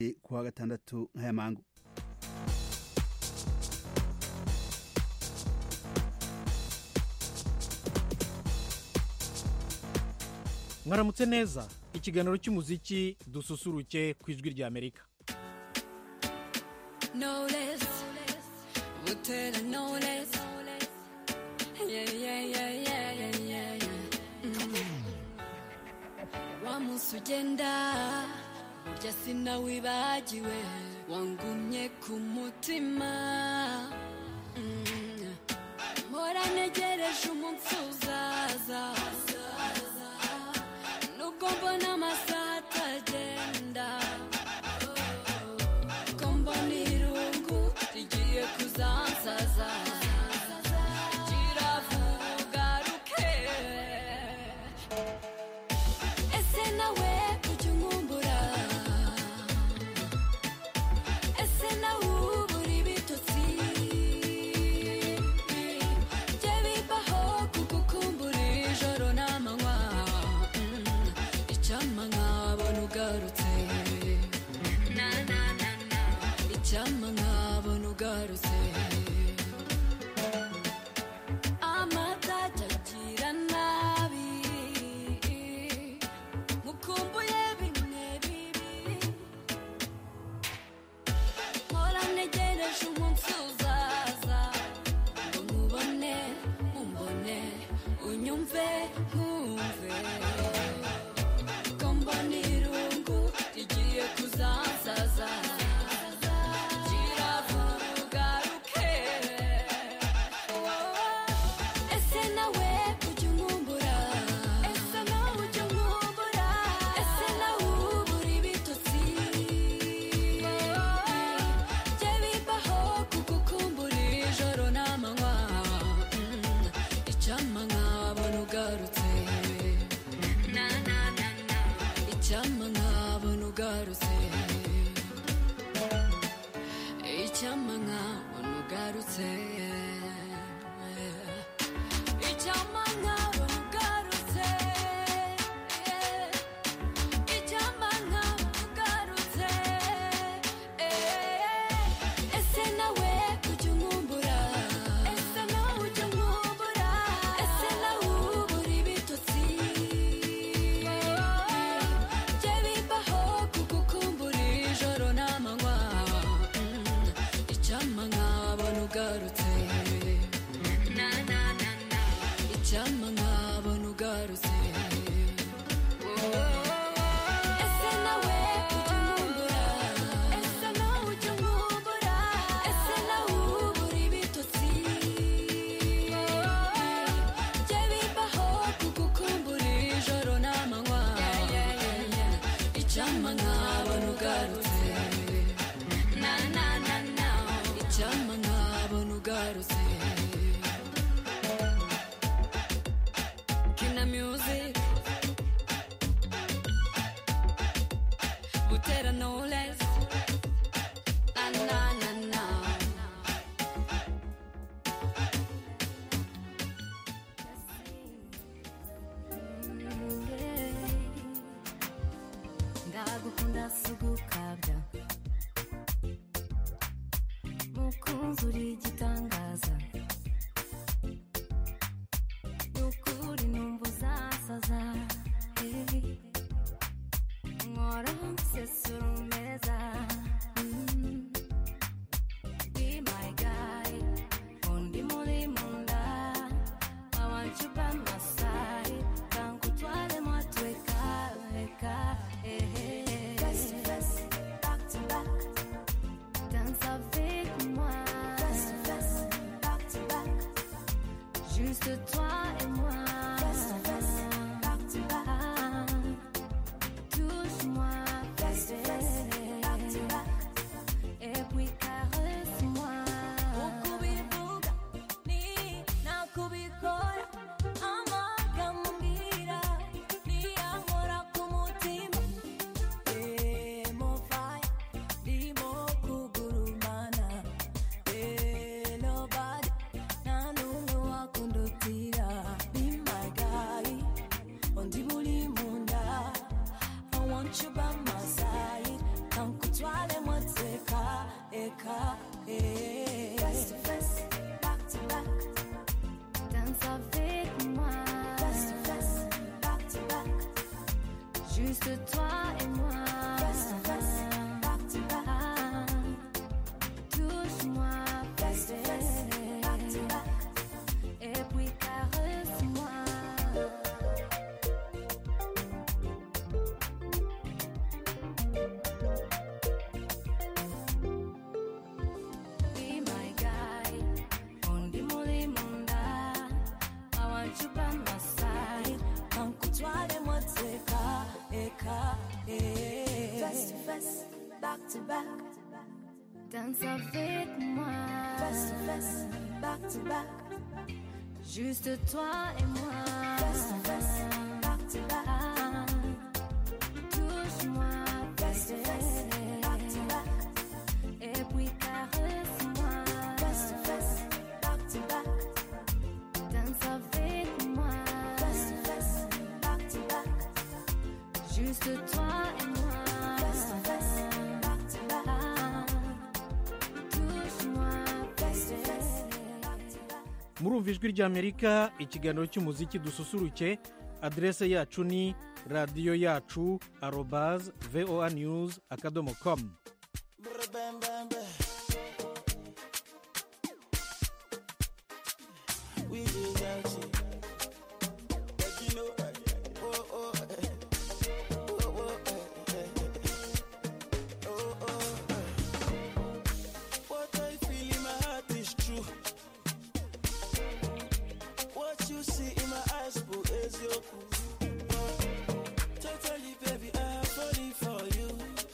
kuwa gatandatu nk'aya mangu. Mwaramutse neza, ikiganiro cy'umuziki dususuruke ku ijwi rya Amerika. No less, we'll tell her no less. Yeah. Wa munsi ugenda, burya sinawibagiwe, wangumye ku mutima. Mpora ntegereje umunsi uzaza, nubwo mbona amasaha atagenda, ko mbona irungu rigiye kuzansaza, kiravuga ruke. Ese nawe ujya unkumbura, ese nawe ubura ibitotsi, jye bibaho kugukumbura ijoro n'amanywa, icyampa nkabona ugarutse, icyampa nkabona ugarutse. Amata agira nabi, mukumbuye bimwe bibi, mpora ntegereje umunsi uzaza, ngo nkubone, umbone, unyumve, nkumve, ko mbona irungu rigiye kuzansaza, kiravuga ruke. Ese nawe ujya unkumbura, ese nawe ujya unkumbura, ese nawe ubura ibitotsi, jye bibaho kugukumbura ijoro n'amanywa, icyampa nkabona ugarutse, icyampa nkabona ugarutse, icyampa nkabona ugarutse, icyampa nkabona ugarutse, icyampa nkabona ugarutse. Ese nawe ujya unkumbura, ese nawe ujya unkumbura, ese nawe ubura ibitotsi, jye bibaho kugukumbura ijoro n'amanywa, icyampa nkabona ugarutse, icyampa nkabona ugarutse. Ese nawe ujya unkumbura, ese nawe ujya unkumbura, ese nawe ubura ibitotsi, jye bibaho kugukumbura ijoro n'amanywa, icyampa nkabona ugarutse, icyampa nkabona ugarutse. Kina music, Butera no less, na. Ndagukunda sugukabya, mukunzi uri igitangaza, nukuri numva uzasaza, nkora nsesura umeza, be my guy, undi muri munda, I want you by my side, kankutware mwatweka, face to face, back to back, danse avec moi, face to face, back to back, juste toi et moi, face to face, back to back, touche-moi, face to face, back to back, et puis caresse-moi. Ukubivuga ni nakubikora, amagambo mbwira niyankora ku mutima, mofaya ndimo kugurumana, nobody nta n'umwe wakundutira, be my guy, undi muri munda, I want you by my side, kankutwara eka, eh. Face to face, back to back. Danse avec moi. Face to face, back to back. Juste toi et moi. Face to face, back to back. Touche-moi, face to face, back to back. Et puis caresse-moi. Be my guy, Mundi Muli Munda. I want you by my side. Kankutwale moteka, eka, eh. Face to face, back to back. Danse avec moi. Face to face, back to back. Juste toi et moi. Face to face, back to back. Touche-moi, face to face, back to back. Et puis caresse-moi. Face to face, back to back. Danse avec moi. Face to face, back to back. Juste toi et moi. Face to face, back to back. Touche-moi, face to face, back to back. murumva ijwi ry'amerika ikiganiro cy'umuziki dususuruke aderese yacu ni radiyo yacu @voanews.com. What I feel in my heart is true. What you see in my eyes, boo, is your cool. Totally, baby, I'm falling for you.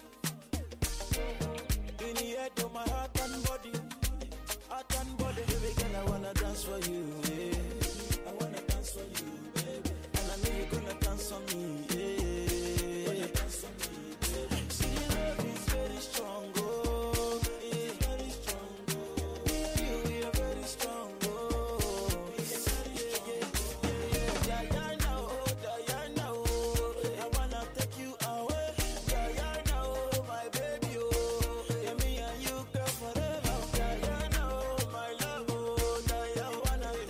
In the head of my heart and body, baby girl, I wanna dance for you, yeah. I wanna dance for you, baby. And I know you're gonna dance for me, yeah. Dance for me, baby. See, the love is very strong, oh, yeah. Very strong, oh. Me and you, we are very strong, oh. Diana, oh, I wanna take you away. Diana, oh, my baby, oh. Yeah, me and you, girl, forever. Diana, oh, my love, oh. Diana, I wanna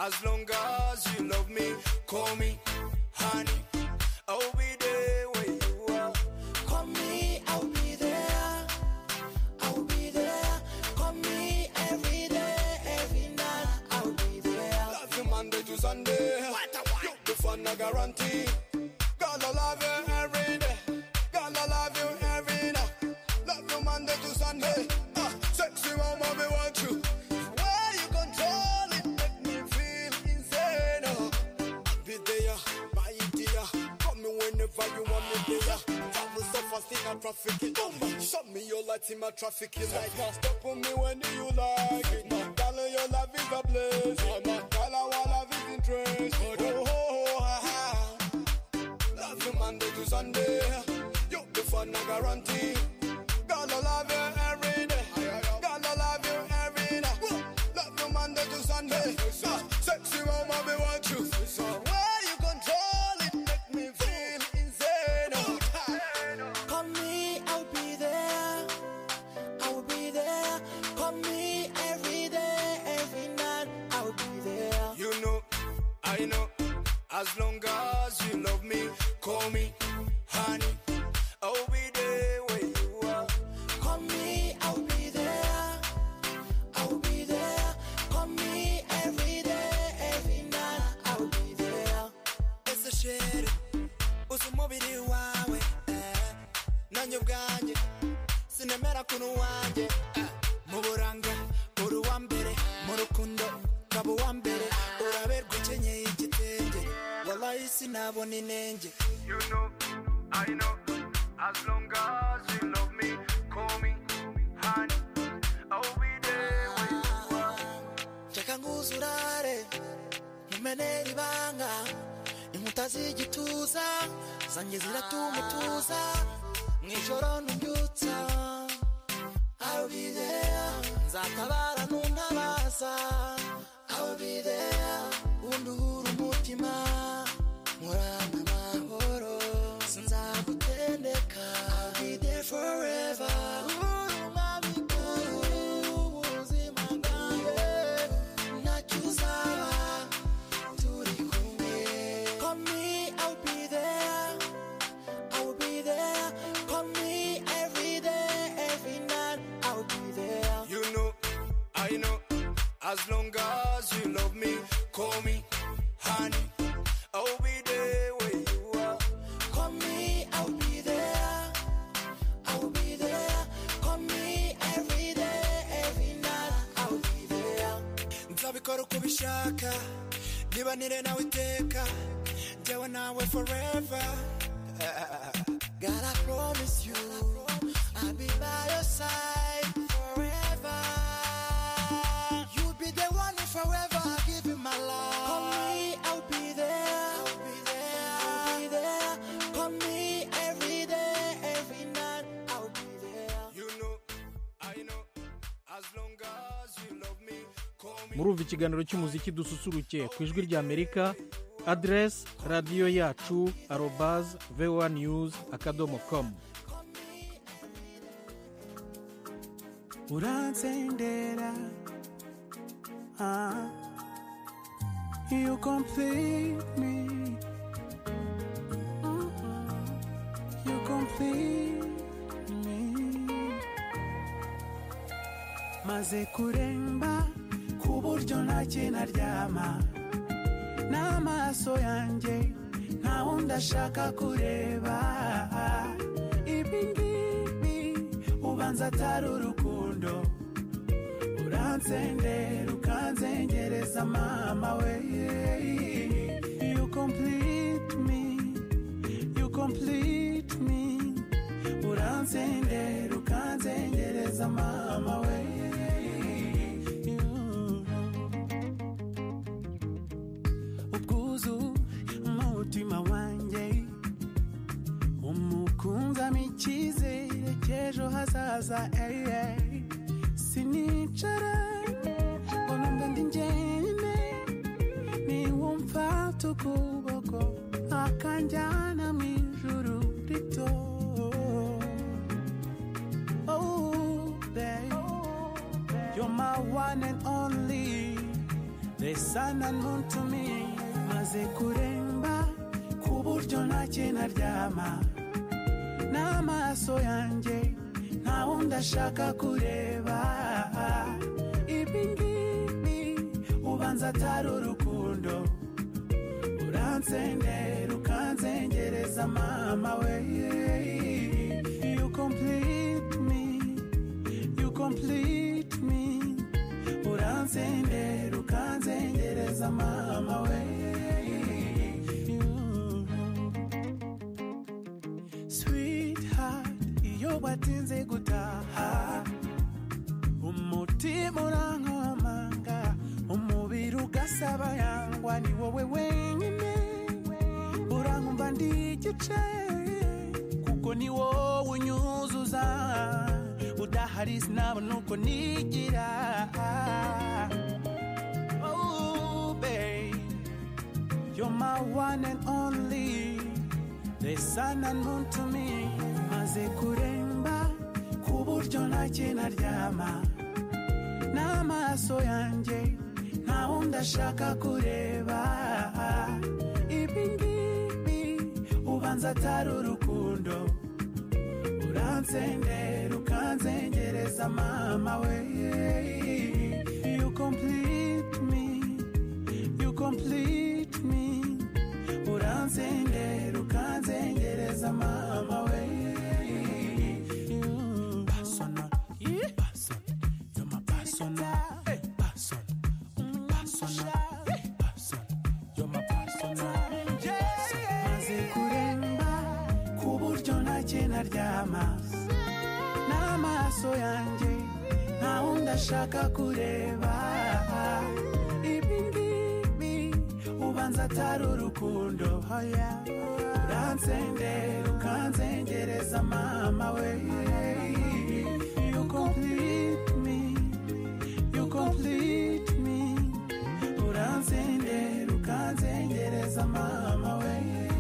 As long as you love me, call me honey. I'll be there where you are. Call me, I'll be there. I'll be there. Call me every day, every night. I'll be there. Love you Monday to Sunday. You the fun I guarantee. Gonna love you every day. Gonna love you every night. Love you Monday to Sunday. Sexy mama, me want you. Why you control it, make me feel insane. I'll be there, my dear. Call me whenever you want me there. Travel so fast in a traffic it. Show me your lights in my traffic is like. Stop on me when you like it. Darling, your love is a bliss. Girl, our love is interest. Love you Monday to Sunday. You the fun I guarantee. Gonna love you every day. Gonna love you every night. Love you Monday to Sunday. Sexy mama, me want you. Why you control it, make me feel insane. Call me, I'll be there. I'll be there. Call me every day, every night. I'll be there. You know, I know. As long as you love me, call me honey. I'll be there where you are. Call me, I'll be there. I'll be there. Call me every day, every night. I'll be there. It's a shit. Usumubiri wawe. Nanyo bwanje. Sinemera kunu wanje. Muburanga, uru wambere. Murukundo, kabo wambere. Uraberwa ukenyeye igitenge. Wallahi sinabona inenge. You know, I know. As long as you love me, call me honey. I'll be there when you are. Chaka nguzurare, mumenera ibanga. Inkuta z'igituza, zanjye ziratumutuza. Mwijoro ntumbyutsa. I'll be there. Nzatabara nuntabaza. I'll be there. Unduhura umutima. Murana amahoro. Sinzagutendeka. I'll be there forever. Ubuzima bwanjye ntacyo uzaba turi kumwe. Call me, I'll be there. I'll be there. Call me every day, every night. I'll be there. You know, I know. As long as you love me, call me honey. I'll be there where you are. Call me, I'll be there. I'll be there. Call me every day, every night. I'll be there. Nzabikora uko ubishaka. Nibanire nawe iteka. Njyewe nawe forever. God, I promise you, I'll be by your side forever. You'll be the one forever. I'll give you my life. Call me, I'll be there. I'll be there. I'll be there. Call me every day, every night. I'll be there. You know, I know. As long as you love me, call me. murumva ikiganiro cy'umuziki dususuruke ku ijwi ry'Amerika. Address radiyo yacu @voanews.com. Uransendera, you complete me, you complete me. Maze kuremba ku buryo ntaryama, n'amaso yanjye nta wundi ashaka kureba. Ibi ngibi ubanza atari urukundo. Uransendera ukanzengereza mama we. You complete me, you complete me. Uransendera ukanzengereza mama we. Ubwuzu umutima wanjye, umukunzamo icyizere cy'ejo hazaza. Sinicara ngo numve ndi njyenyine, niwumfata ukuboko akanjyana mu ijuru rito. Oh, babe, you're my one and only. the sun and moon to me. Maze kuremba kuburyo ntacyo naryama n'amaso yanjye nta wundi ashaka kureba. Ibi ngibi ubanza atari urukundo, uransendera ukanzengereza mama we. You complete me, uransendera ukanzengereza mama we. Sweetheart, iyo batinze gutaha umutima urankomanga, umubiri ugasaba yangwa, ni wowe wenyine urankumva ndi igice, kuko ni wowe unyuzuza, udahari sinabona uko nigira. Oh babe, you're my one and only, the sun and moon to me. Maze kuremba kuburyo ntacyo naryama n'amaso yanjye nta wundi ashaka kureba. Ibi ngibi ubanza atari urukundo, uransendera ukanzengereza mama we. You complete me, uransendera ukanzengereza mama we. Personal, you're my personal, person, you're my personal. Maze kuremba kuburyo ntacyo naryama n'amaso yanjye nta wundi ashaka kureba. Ibi ngibi ubanza atari urukundo, uransendera ukanzengereza mama we. You complete me, uransendera ukanzengereza mama we.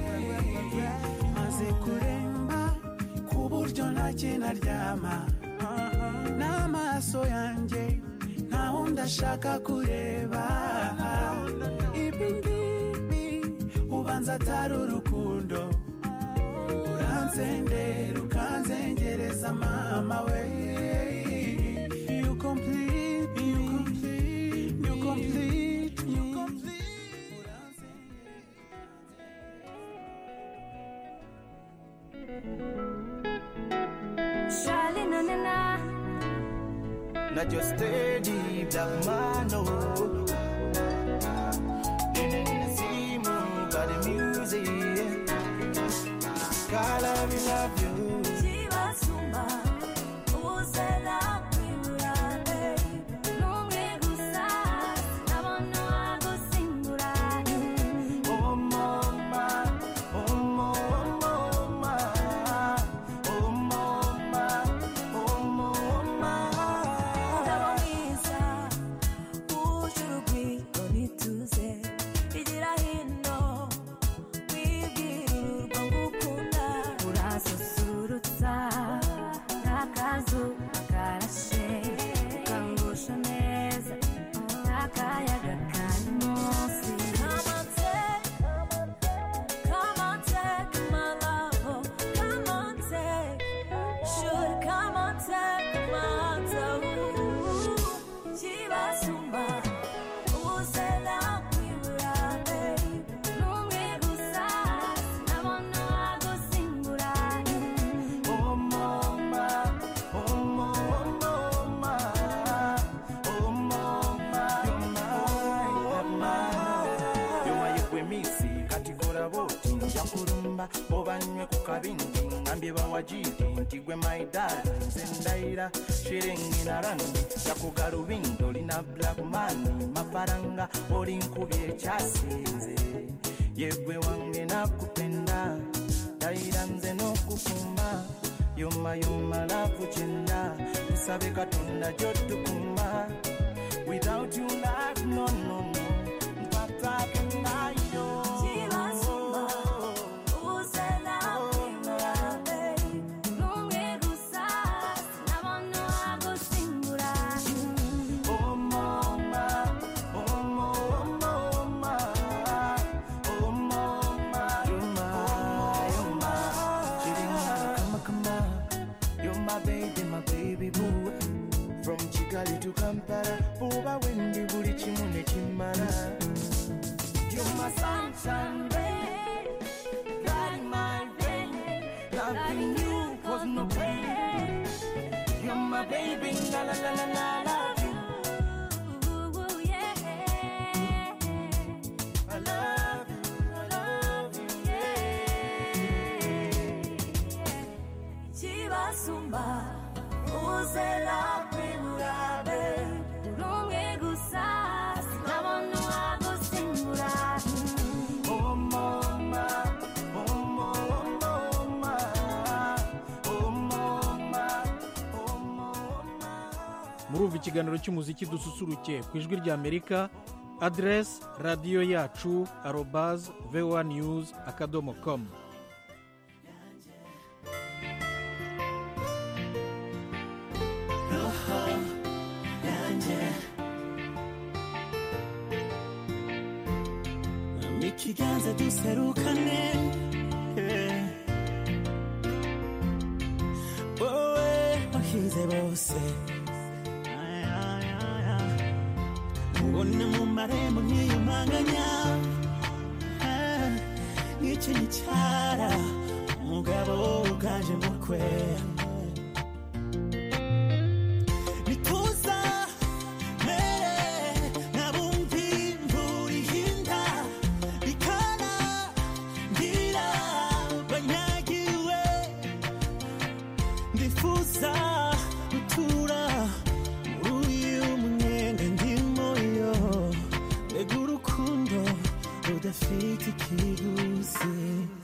Maze kuremba kuburyo ntacyo naryama n'amaso yanjye nta wundi ashaka kureba. Ibi ngibi ubanza atari urukundo, uransendera ukanzengereza mama we. You complete me. Charlie, na na na. Not your steady black man, no. See me, got the music. God, I love you. Chibasumba, uzela kwirane, nunge gusa, nabona agusingura. Oh mama, oh mama, oh mama, oh mama. Ndabonisa, ujurugwi onituze, igira hino, wibwirurwa ngukunda, urasusurutsa, n'akazu karashe, ukangusha neza, n'akayaga kari munsi. Come on, take my love, come on, take, should come on, take my love. Chibasumba, uzela kwirane, nunge gusa, nabona agusingura. Oh mama, oh mama, oh mama, you're mine. You're my equimisi, katikora boti, yakurumba, obanywe kukabindi, ngambye bawajidi, ntigwe my darling, zendaira, shiringi na randi, yakugarubindo, lina black money, mafaranga, ori nkubye chasinze, yegwe wange nakupenda, daira nze nokukuma, yoma lavu chenda, usabe katonda jotukuma. Without you life, no, mpatake nayo. Chibasumba, uzela kwirane, nunge gusa, nabona agusingura. Oh mama, oh mama. from Kigali to Kampala buba wendi buli kimu ne kimala. You're my sunshine, babe, light my day, loving you cause no pain. You're my baby, la la la la la, love you. Ooh, yeah. I love you, yeah. Chibasumba, uzela kwiburabe, urumwe gusa, sinabona uwagusimbura. oh mama, oh mama, oh mama, oh mama. murumva ikiganiro cy'umuziki dususuruke ku ijwi rya amerika. aderesi radiyo yacu arobaz voa news .com. Ikiganza duserukane, wowe wahize bose, ubona mu marembo nkiyumanganya, nk'icyo gicara umugabo uganje mukwe. Bituza mere nabumvi imvura ihinda, bikana ngira banyagiwe, ndifuza gutura muri uyu munyenga ndimo yo, mbega urukundo rudafite ikiguzi.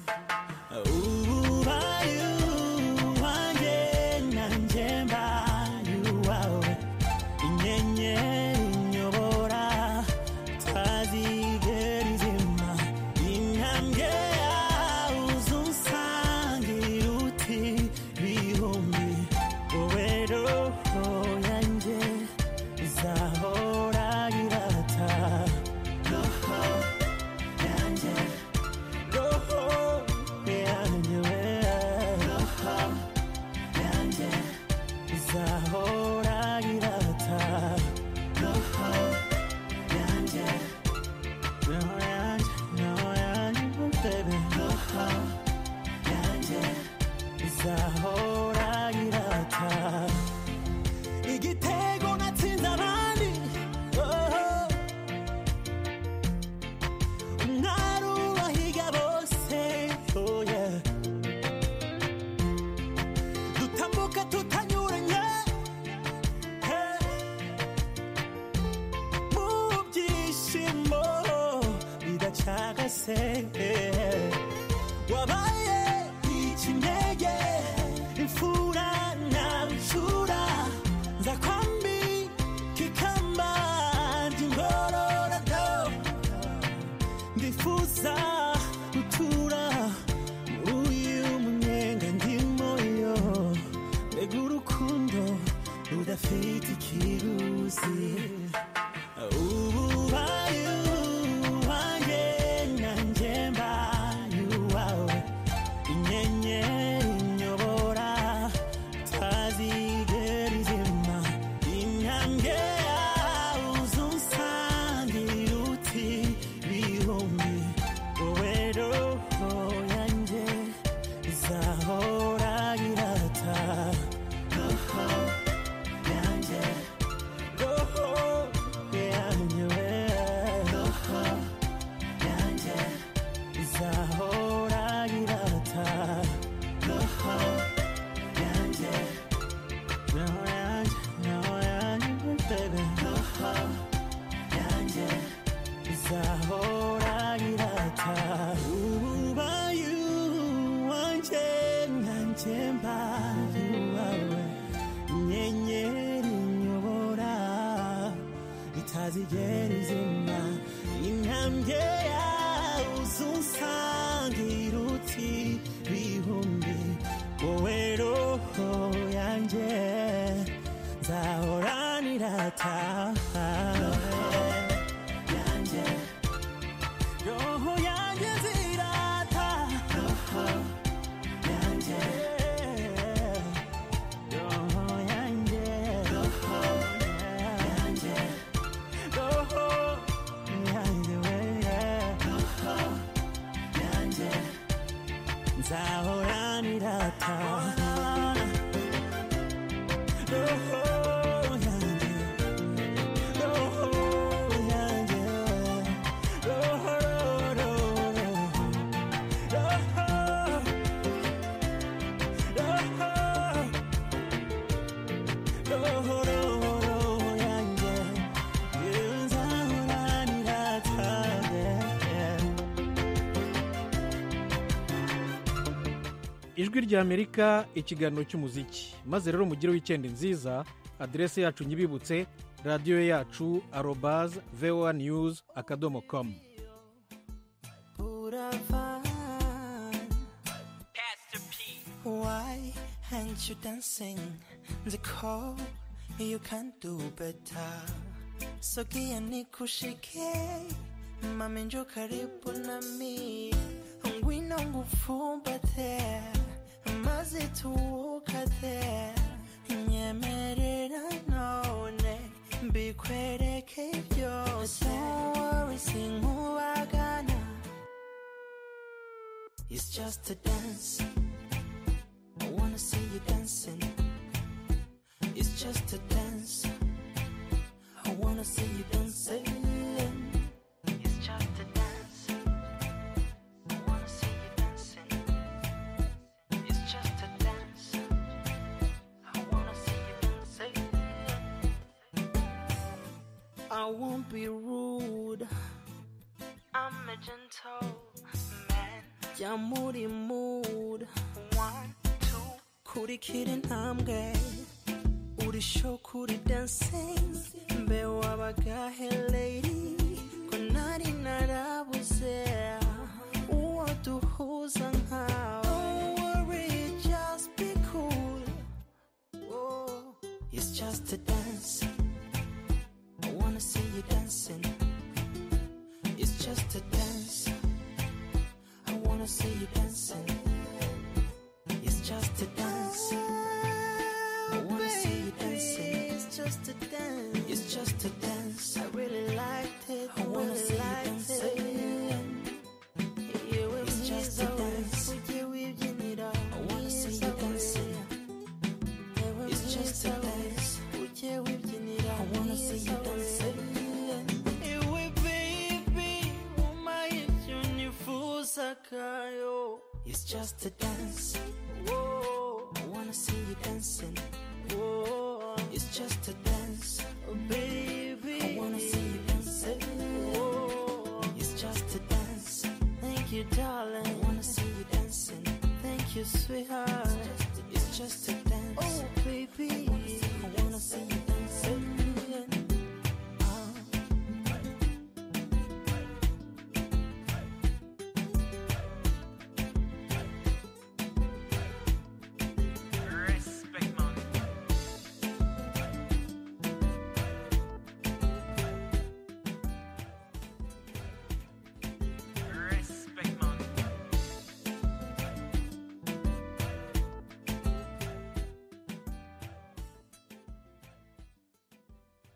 Ubaye uwanjye nanjye mbaye uwawe, inyenyeri inyobora utazigera izima, intambwe yawe uzunsangira uti bihumbi, wowe roho yanjye izahora irata. Roho yanjye, roho yanjye, roho yanjye izahora irata. Roho yanjye, roho yanjye, roho yanjye, baby. Roho yanjye izahora irata. Igitego natsinze abandi, umwari ubahiga bose, oh yeah. Dutambuka tutanyuranye, mu byishimo bidacagase, wabaye ikinege, imfura nawe icura, nza kwambi kikamba ry'ingororado, ndifuza gutura muri uyu munyenga ndimo yo, mbega urukundo rudafite ikiguzi. Ubaye uwanjye nanjye mbaye uwawe, inyenyeri inyobora utazigera izima, intambwe yawe uzunsangira uti bihumbi, wowe roho yanjye izahora irata. Roho yanjye, roho yanjye, roho yanjye izahora irata. Roho yanjye, roho yanjye, roho yanjye, baby. Roho yanjye izahora irata. Ubaye uwanjye nanjye mbaye uwawe, inyenyeri inyobora itazigera izima, intambwe yawe uzunsangira uti bihumbi, wowe roho yanjye nzahora nirata. Roho yanjye zirata, roho yanjye, roho yanjye, roho ijwi ry'amerika ikiganiro cy'umuziki maze rero mugire wikendi nziza. Aderese yacu nyibibutse radiyo yacu @voanews.com. Why aren't you dancing? The call you can do better. Sogea nikushike, mami njoo karibu nami, ngwino ngufumbate, maze tuwukate, nyemerera none mbikwereke byose. Don't worry, sinkubagana, it's just a dance. I wanna see you dancing. It's just a dance. I wanna see you dancing. It's just a dance. I wanna see you dancing. It's just a dance. I wanna see you dancing. I won't be rude. I'm a gentle man. Jamuri mood. 1, 2. Kuri kidding, I'm gay. Uri show kuri dancing. Mbe wabagahe lady. Konari narabuze. Uwo duhuza nkawe. Don't worry, just be cool. Oh, it's just a dance. I wanna see you dancing. It's just a dance. I wanna see you dancing. It's just a dance. I wanna see you dancing. It's just a dance. It's just a dance. I really liked it. I wanna see you dancing. It's just a dance. I wanna see you dancing. It's just a dance. I wanna see you dancing. It's just a dance. Whoa, I wanna see you dancing. Whoa, it's just a dance.